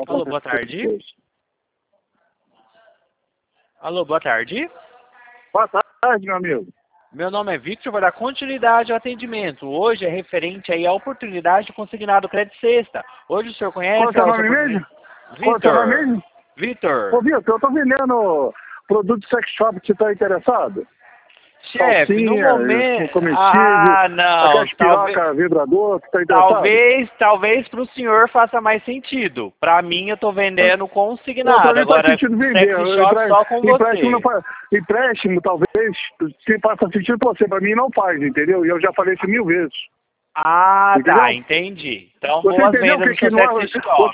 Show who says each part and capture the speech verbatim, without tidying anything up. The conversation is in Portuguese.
Speaker 1: Alô, boa tarde. Alô, boa tarde.
Speaker 2: Boa tarde, meu amigo.
Speaker 1: Meu nome é Victor, vou dar continuidade ao atendimento. Hoje é referente aí à oportunidade de consignado crédito sexta. Hoje o senhor conhece...
Speaker 2: Qual é o seu nome mesmo? Qual é o seu nome
Speaker 1: Vitor.
Speaker 2: mesmo?
Speaker 1: Vitor.
Speaker 2: Ô, Vitor, eu tô vendendo produto de sex shop, você tá interessado?
Speaker 1: Chefe, no
Speaker 2: Calcinha,
Speaker 1: momento...
Speaker 2: comestível,
Speaker 1: Ah, não.
Speaker 2: aquelas
Speaker 1: Talvez,
Speaker 2: pirocas vibrador, você tá interessado?
Speaker 1: talvez, talvez para o senhor faça mais sentido. Para mim, eu tô vendendo
Speaker 2: Eu,
Speaker 1: consignado.
Speaker 2: pra mim
Speaker 1: Agora,
Speaker 2: faz sentido vender.
Speaker 1: sex shop
Speaker 2: Empre-
Speaker 1: só com
Speaker 2: empréstimo, não
Speaker 1: você.
Speaker 2: faz- empréstimo, talvez, se faça sentido pra você, pra mim não faz, entendeu? E eu já falei isso mil vezes.
Speaker 1: Ah,
Speaker 2: Entendeu?
Speaker 1: tá, entendi. Então,
Speaker 2: Você
Speaker 1: boas
Speaker 2: entendeu o
Speaker 1: vendas
Speaker 2: que
Speaker 1: no
Speaker 2: que
Speaker 1: seu
Speaker 2: não é...
Speaker 1: sex shop.